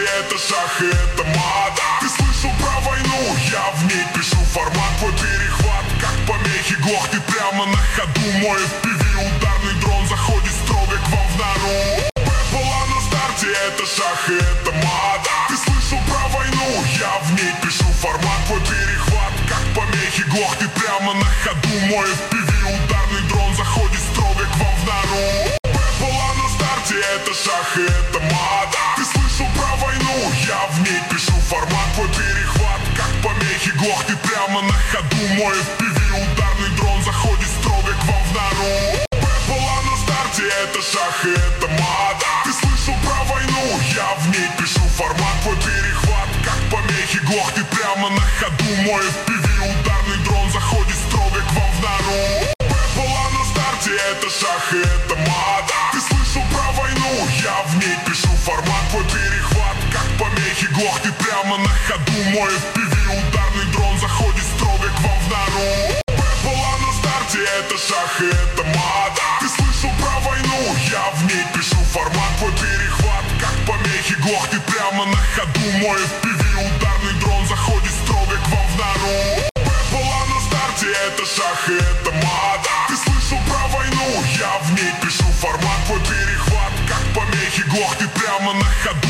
это шах и это мат. Ты слышал про войну, я в ней пишу формат. Твой перехват, как помехи, глохнет прямо на ходу. Мой FPV ударный дрон заходит строго к вам в нору. Была на старте, это шах и это мат. Ты слышал про войну, я в ней пишу формат. Твой перехват, как помехи, глохнет прямо на ходу. Мой FPV ударный дрон заходит строго к вам в нору. Была на старте, это шах и это мат. Ты слышал про войну, я в ней пишу формат. Твой перехват, как помехи, глохнет прямо на ходу. Мой FPV ударный дрон заходит строго к вам в нору. Была на старте, это шах и это мат. Ты слышал про войну, я в ней пишу формат. Твой перехват, как помехи, глохнет прямо на ходу. Мой FPV ударный дрон заходит строго к вам в нору. Была на старте, это шах и это мат. Ты слышал про войну, я в ней пишу формат. Твой перехват, как помехи, глохнет прямо на ходу. Мой FPV ударный дрон заходит строго к вам в нору. Была на старте, это шах и это мат. Ты слышал про войну, я в ней пишу формат. Твой перехват, как помехи, глохнет прямо на ходу. Мой FPV ударный дрон заходит строго к вам в нору. Была на старте, это шах и это мат. Ты слышал про войну, я в ней пишу формат. Твой перехват, как помехи, глохнет прямо на ходу.